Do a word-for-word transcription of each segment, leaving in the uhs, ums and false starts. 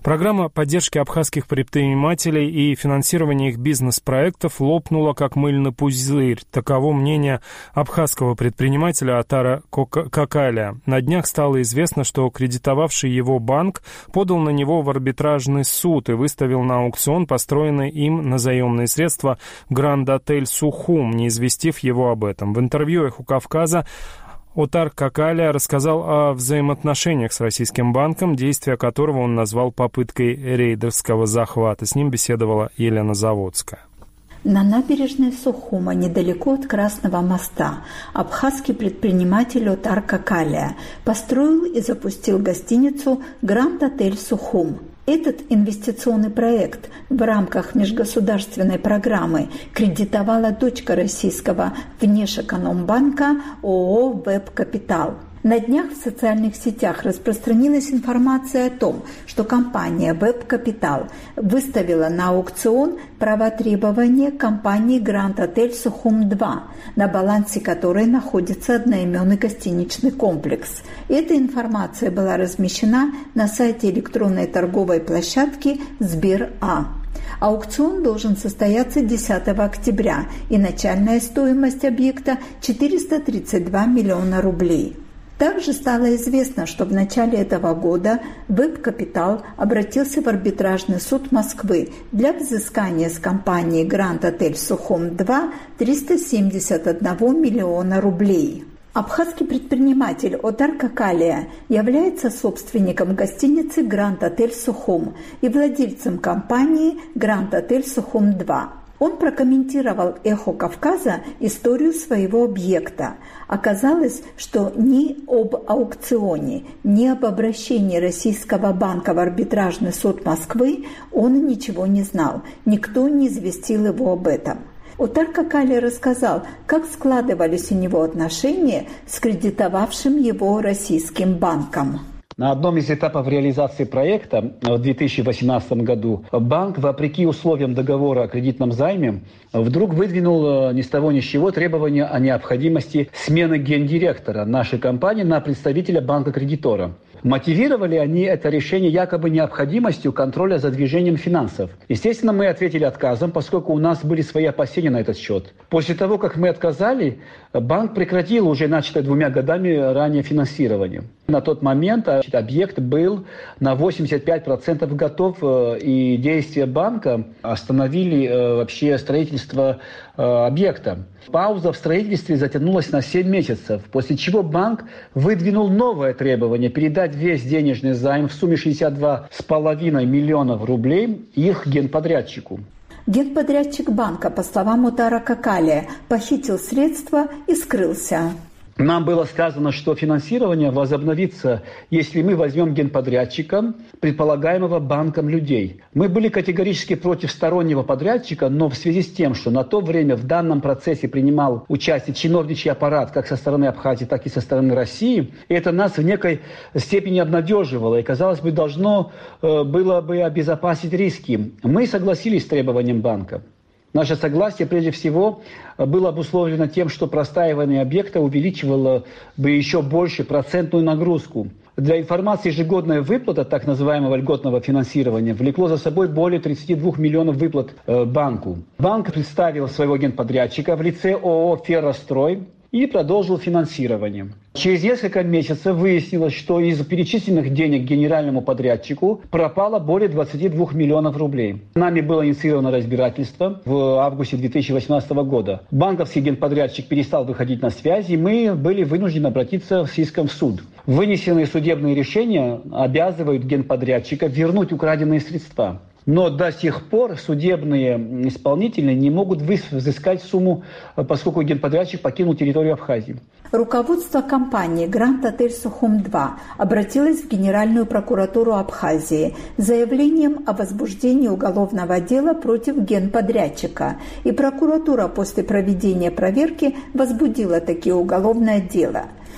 Программа поддержки абхазских предпринимателей и финансирования их бизнес-проектов лопнула как мыльный пузырь. Таково мнение абхазского предпринимателя Отара Какаля. На днях стало известно, что кредитовавший его банк подал на него в арбитражный суд и выставил на аукцион построенный им на заемные средства Гранд-отель «Сухум», не известив его об этом. В интервью «Эхо Кавказа» Отар Какаля рассказал о взаимоотношениях с российским банком, действия которого он назвал попыткой рейдерского захвата. С ним беседовала Елена Заводская. На набережной Сухума, недалеко от Красного моста, абхазский предприниматель Отар Какаля построил и запустил гостиницу «Гранд-отель Сухум». Этот инвестиционный проект в рамках межгосударственной программы кредитовала дочка российского Внешэкономбанка ООО «Веб-Капитал». На днях в социальных сетях распространилась информация о том, что компания «Веб-Капитал» выставила на аукцион права требования компании «Гранд-отель Сухум-два», на балансе которой находится одноименный гостиничный комплекс. Эта информация была размещена на сайте электронной торговой площадки Сбер.А. Аукцион должен состояться десятого октября, и начальная стоимость объекта – четыреста тридцать два миллиона рублей. Также стало известно, что в начале этого года Веб-Капитал обратился в арбитражный суд Москвы для взыскания с компании «Гранд-отель Сухум-два» триста семьдесят один миллиона рублей. Абхазский предприниматель Отар Какаля является собственником гостиницы «Гранд-отель Сухум» и владельцем компании «Гранд-отель Сухум-два». Он прокомментировал «Эхо Кавказа» историю своего объекта. Оказалось, что ни об аукционе, ни об обращении российского банка в арбитражный суд Москвы он ничего не знал. Никто не известил его об этом. Отар Какаля рассказал, как складывались у него отношения с кредитовавшим его российским банком. На одном из этапов реализации проекта в две тысячи восемнадцатом году банк, вопреки условиям договора о кредитном займе, вдруг выдвинул ни с того ни с сего требования о необходимости смены гендиректора нашей компании на представителя банка-кредитора. Мотивировали они это решение якобы необходимостью контроля за движением финансов. Естественно, мы ответили отказом, поскольку у нас были свои опасения на этот счет. После того, как мы отказали, банк прекратил уже начатое двумя годами ранее финансирование. На тот момент объект был на восемьдесят пять процентов готов, и действия банка остановили вообще строительство объекта. Пауза в строительстве затянулась на семь месяцев, после чего банк выдвинул новое требование передать весь денежный займ в сумме шестьдесят два с половиной миллионов рублей их генподрядчику. Генподрядчик банка, по словам Отара Какаля, похитил средства и скрылся. Нам было сказано, что финансирование возобновится, если мы возьмем генподрядчика, предполагаемого банком людей. Мы были категорически против стороннего подрядчика, но в связи с тем, что на то время в данном процессе принимал участие чиновничий аппарат как со стороны Абхазии, так и со стороны России, это нас в некой степени обнадеживало и, казалось бы, должно было бы обезопасить риски. Мы согласились с требованием банка. Наше согласие, прежде всего, было обусловлено тем, что простаивание объекта увеличивало бы еще больше процентную нагрузку. Для информации, ежегодная выплата так называемого льготного финансирования влекло за собой более тридцати двух миллионов выплат э, банку. Банк представил своего генподрядчика в лице ООО «Феррострой» и продолжил финансирование. Через несколько месяцев выяснилось, что из перечисленных денег генеральному подрядчику пропало более двадцати двух миллионов рублей. Нами было инициировано разбирательство в августе две тысячи восемнадцатого года. Банковский генподрядчик перестал выходить на связь, и мы были вынуждены обратиться с иском в суд. Вынесенные судебные решения обязывают генподрядчика вернуть украденные средства. Но до сих пор судебные исполнители не могут взыскать сумму, поскольку генподрядчик покинул территорию Абхазии. Руководство компании «Гранд-отель Сухум-два» обратилось в Генеральную прокуратуру Абхазии с заявлением о возбуждении уголовного дела против генподрядчика, и прокуратура после проведения проверки возбудила таки уголовное дело.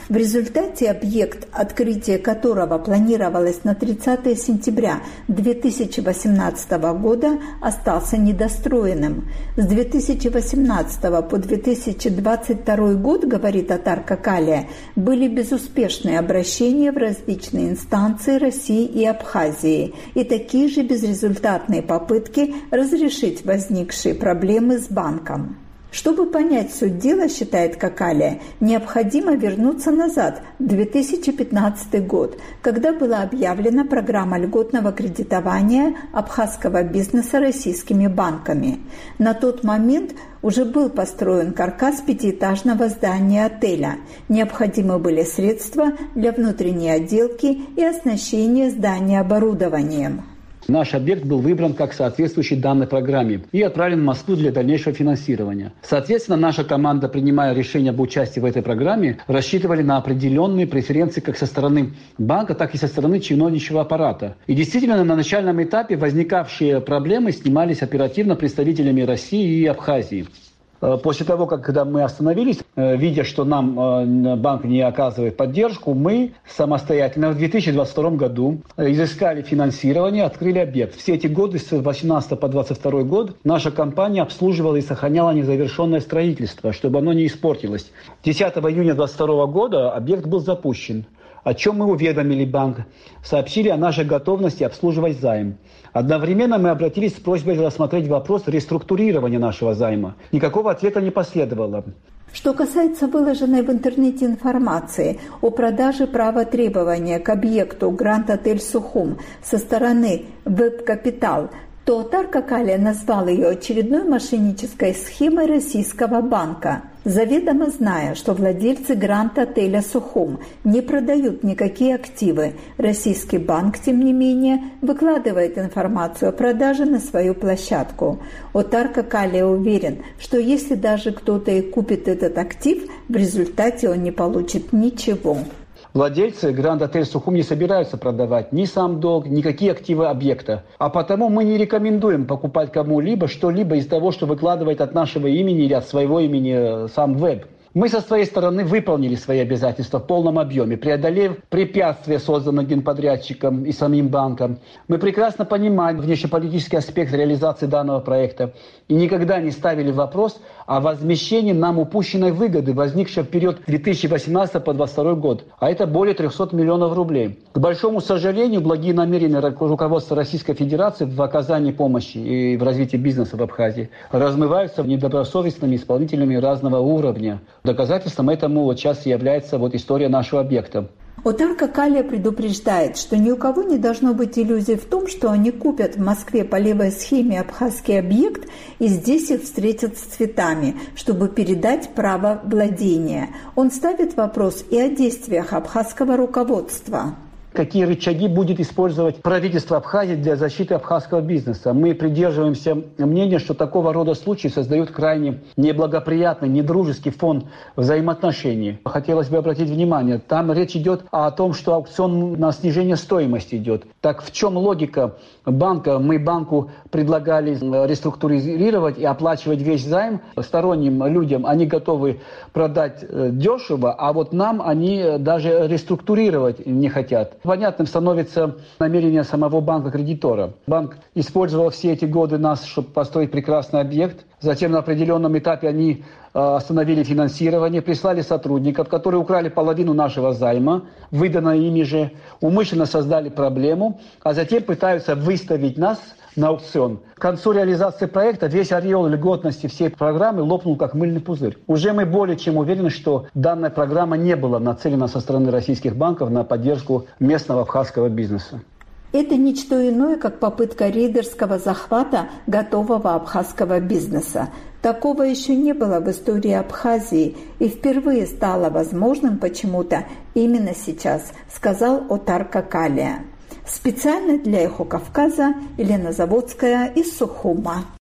В результате объект, открытие которого планировалось на тридцатое сентября две тысячи восемнадцатого года, остался недостроенным. С две тысячи восемнадцатого по две тысячи двадцать второй год, говорит Отар Какалия, были безуспешные обращения в различные инстанции России и Абхазии и такие же безрезультатные попытки разрешить возникшие проблемы с банком. Чтобы понять суть дела, считает Какалия, необходимо вернуться назад, в две тысячи пятнадцатый год, когда была объявлена программа льготного кредитования абхазского бизнеса российскими банками. На тот момент уже был построен каркас пятиэтажного здания отеля. Необходимы были средства для внутренней отделки и оснащения здания оборудованием. Наш объект был выбран как соответствующий данной программе и отправлен в Москву для дальнейшего финансирования. Соответственно, наша команда, принимая решение об участии в этой программе, рассчитывали на определенные преференции как со стороны банка, так и со стороны чиновничьего аппарата. И действительно, на начальном этапе возникавшие проблемы снимались оперативно представителями России и Абхазии. После того, как когда мы остановились, видя, что нам банк не оказывает поддержку, мы самостоятельно в две тысячи двадцать втором году изыскали финансирование, открыли объект. Все эти годы, с восемнадцатого по двадцать второй год, наша компания обслуживала и сохраняла незавершенное строительство, чтобы оно не испортилось. десятого июня двадцать второго года объект был запущен, о чем мы уведомили банк, сообщили о нашей готовности обслуживать займ. Одновременно мы обратились с просьбой рассмотреть вопрос реструктурирования нашего займа. Никакого ответа не последовало. Что касается выложенной в интернете информации о продаже права требования к объекту Гранд Отель Сухум со стороны Веб Капитал, то Отар Какалия назвал ее очередной мошеннической схемой российского банка, заведомо зная, что владельцы Гранд-отеля «Сухум» не продают никакие активы. Российский банк, тем не менее, выкладывает информацию о продаже на свою площадку. Отар Какалия уверен, что если даже кто-то и купит этот актив, в результате он не получит ничего. Владельцы Гранд-отель «Сухум» не собираются продавать ни сам долг, никакие активы объекта. А потому мы не рекомендуем покупать кому-либо что-либо из того, что выкладывает от нашего имени или от своего имени сам Веб. Мы со своей стороны выполнили свои обязательства в полном объеме, преодолев препятствия, созданные генподрядчиком и самим банком. Мы прекрасно понимаем внешнеполитический аспект реализации данного проекта и никогда не ставили вопрос о возмещении нам упущенной выгоды, возникшей в период две тысячи восемнадцатого по двадцать второй год, а это более трехсот миллионов рублей. К большому сожалению, благие намерения руководства Российской Федерации в оказании помощи и в развитии бизнеса в Абхазии размываются недобросовестными исполнителями разного уровня. Доказательством этому вот сейчас является вот история нашего объекта. Отар Какалия предупреждает, что ни у кого не должно быть иллюзий в том, что они купят в Москве по левой схеме абхазский объект и здесь их встретят с цветами, чтобы передать право владения. Он ставит вопрос и о действиях абхазского руководства. Какие рычаги будет использовать правительство Абхазии для защиты абхазского бизнеса? Мы придерживаемся мнения, что такого рода случаи создают крайне неблагоприятный, недружеский фон взаимоотношений. Хотелось бы обратить внимание, там речь идет о том, что аукцион на снижение стоимости идет. Так в чем логика банка? Мы банку предлагали реструктуризировать и оплачивать весь займ. Сторонним людям они готовы продать дешево, а вот нам они даже реструктурировать не хотят. Понятным становится намерение самого банка-кредитора. Банк использовал все эти годы нас, чтобы построить прекрасный объект. Затем на определенном этапе они э, остановили финансирование, прислали сотрудников, которые украли половину нашего займа, выданное ими же, умышленно создали проблему, а затем пытаются выставить нас на аукцион. К концу реализации проекта весь ореол льготности всей программы лопнул как мыльный пузырь. Уже мы более чем уверены, что данная программа не была нацелена со стороны российских банков на поддержку местного абхазского бизнеса. Это ничто иное, как попытка рейдерского захвата готового абхазского бизнеса. Такого еще не было в истории Абхазии и впервые стало возможным почему-то именно сейчас, сказал Отар Какалия. Специально для «Эхо Кавказа» Елена Заводская из Сухума.